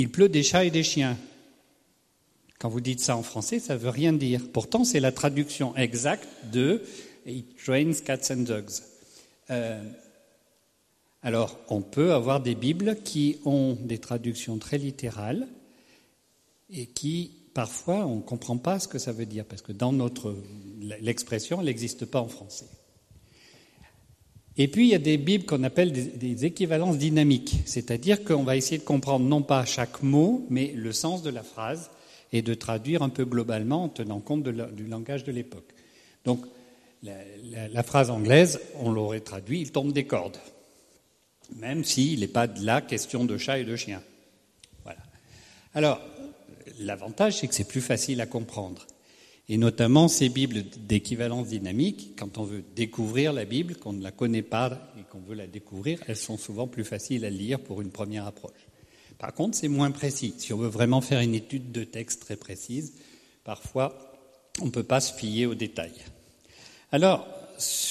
Il pleut des chats et des chiens. Quand vous dites ça en français, ça ne veut rien dire. Pourtant, c'est la traduction exacte de « It rains cats and dogs ». Alors, on peut avoir des Bibles qui ont des traductions très littérales et qui, parfois, on ne comprend pas ce que ça veut dire, parce que dans l'expression, elle n'existe pas en français. Et puis, il y a des Bibles qu'on appelle des équivalences dynamiques, c'est-à-dire qu'on va essayer de comprendre non pas chaque mot, mais le sens de la phrase, et de traduire un peu globalement en tenant compte du langage de l'époque. Donc, la phrase anglaise, on l'aurait traduit, il tombe des cordes, même s'il n'est pas de la question de chat et de chien. Voilà. Alors, l'avantage, c'est que c'est plus facile à comprendre. Et notamment ces Bibles d'équivalence dynamique, quand on veut découvrir la Bible, qu'on ne la connaît pas et qu'on veut la découvrir, elles sont souvent plus faciles à lire pour une première approche. Par contre, c'est moins précis. Si on veut vraiment faire une étude de texte très précise, parfois, on ne peut pas se fier aux détails. Alors,